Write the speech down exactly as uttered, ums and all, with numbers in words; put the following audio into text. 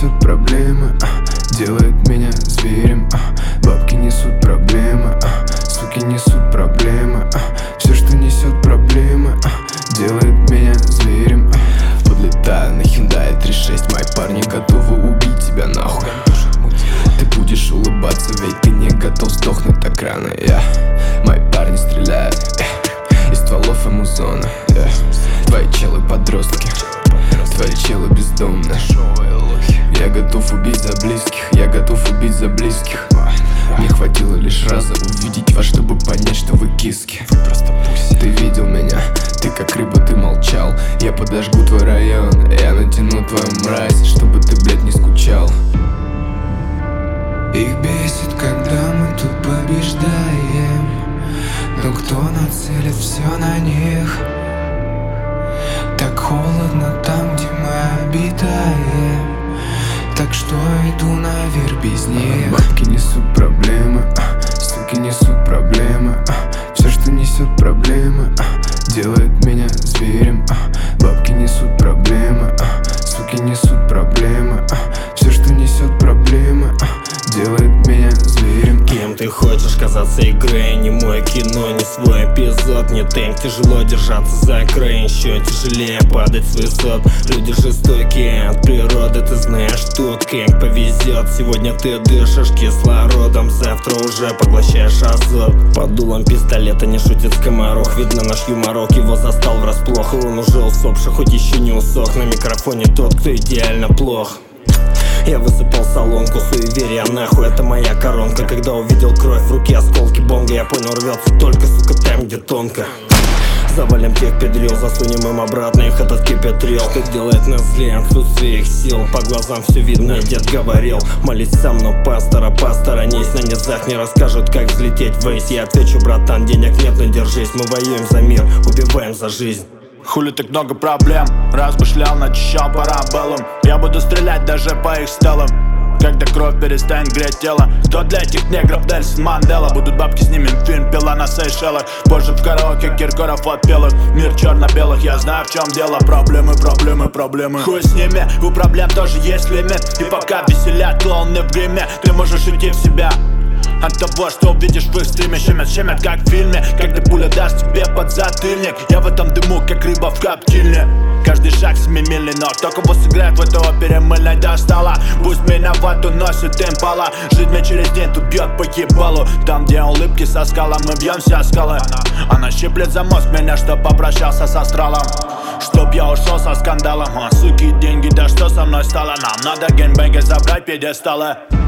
несет проблемы, а, делает меня зверем, а, бабки несут проблемы, а, суки несут проблемы, а, все, что несет проблемы, а, делает меня зверем, а. Подлетаю на Hyundai три шесть, мои парни готовы убить тебя нахуй. Ты будешь улыбаться, ведь ты не готов сдохнуть так рано. Я, мои парни стреляют из стволов Амазона. Твои челы подростки, твои челы бездомные. Я готов убить за близких, я готов убить за близких. Мне хватило лишь раза увидеть вас, чтобы понять, что вы киски. Ты видел меня, ты как рыба, ты молчал. Я подожгу твой район, я натяну твою мразь, чтобы ты, блядь, не скучал. Их бесит, когда мы тут побеждаем, но кто нацелит все на них? Так холодно там, где мы обитаем, так что иду наверх без них. Бабки несут проблемы, а, суки несут проблемы, а, все, что несет проблемы, а, делает меня зверем, а, бабки несут проблемы, а, суки несут проблемы, а, все, что несет проблемы, а, делает меня зверем. Кем ты хочешь казаться игрой? Не мой кино, не свой эпизод, не темп. Тяжело держаться за край, еще тяжелее падать с высот. Люди жестокие от природы, ты знаешь тут как повезет. Сегодня ты дышишь кислородом, завтра уже поглощаешь азот. Под дулом пистолета не шутит скоморох, видно наш юморок его застал врасплох. И он уже усопший, хоть еще не усох. На микрофоне тот, кто идеально плох. Я высыпал солонку, суеверия нахуй, это моя коронка. Когда увидел кровь в руке, осколки бонга, я понял, рвется только, сука, там, где тонко. Завалим тех педрил, засунем им обратно их этот кипятрил. Что делает нас злее, отсутствие их сил. По глазам все видно, дед говорил. Молись сам, но пастора, посторонись. На низах не расскажут, как взлететь ввысь. Я отвечу, братан, денег нет, но держись. Мы воюем за мир, убиваем за жизнь. Хули так много проблем, размышлял, начищал парабеллум. Я буду стрелять даже по их стелам, когда кровь перестанет греть тело. Кто для этих негров Нельсон Мандела? Будут бабки, снимем фильм «Пила» на Сейшелах. Позже в караоке Киркоров отпел их. Мир черно-белых, я знаю, в чем дело. Проблемы, проблемы, проблемы. Хуй с ними, у проблем тоже есть лимит. И пока веселят клоуны в гриме, ты можешь уйти в себя от того, что увидишь в их стриме. Щемят, щемят, как в фильме, когда пуля даст тебе подзатыльник. Я в этом дыму, как рыба в коптильне. Каждый шаг семимильный, но кто кого сыграет в этой опере мыльной до стола. Пусть меня в вату носит импала. Жить мне через день тут бьет по ебалу. Там, где улыбки со скалом, мы бьемся о скалы. Она щиплет за мозг меня, чтоб попрощался с астралом, чтоб я ушел со скандалом. А, суки, деньги, да что со мной стало? Нам надо геймбэнги забрать пьедесталы.